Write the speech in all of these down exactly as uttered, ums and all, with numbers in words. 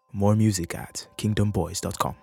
More music at kingdom boys dot com.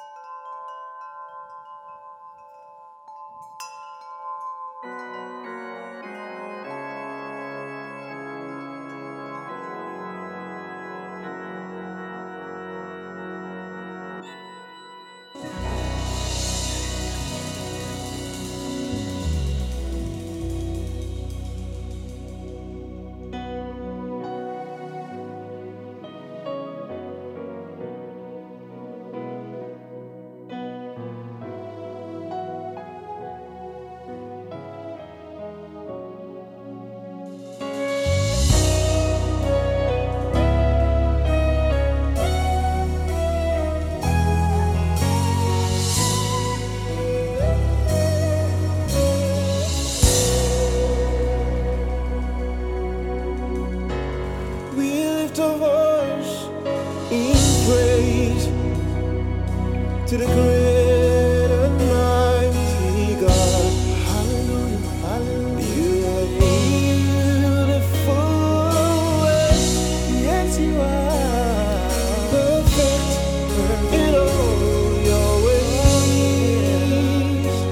To the great and mighty God, hallelujah, hallelujah. You are beautiful, yes you are, perfect in all your ways.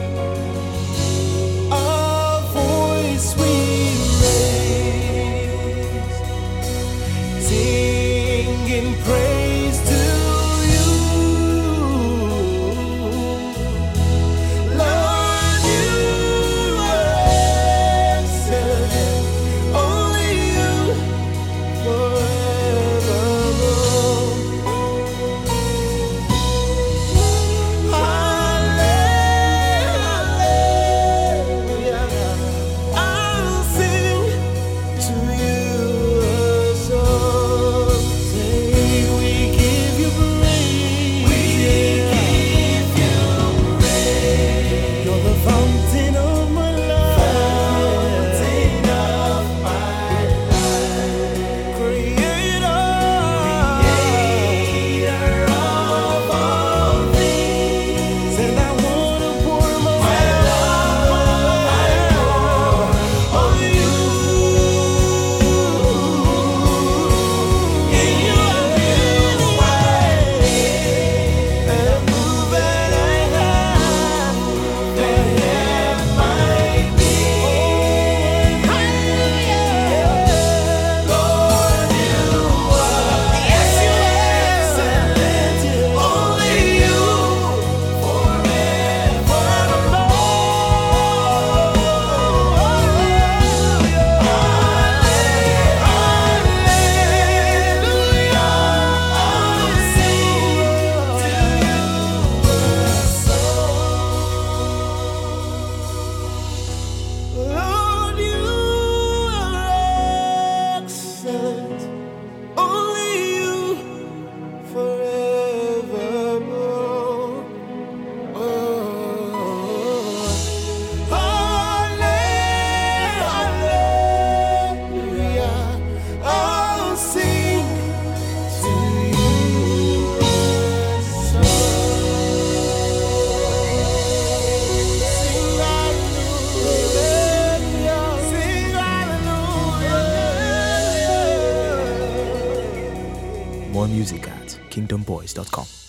Our voice we raise, singing praise to More music at kingdom boys dot com.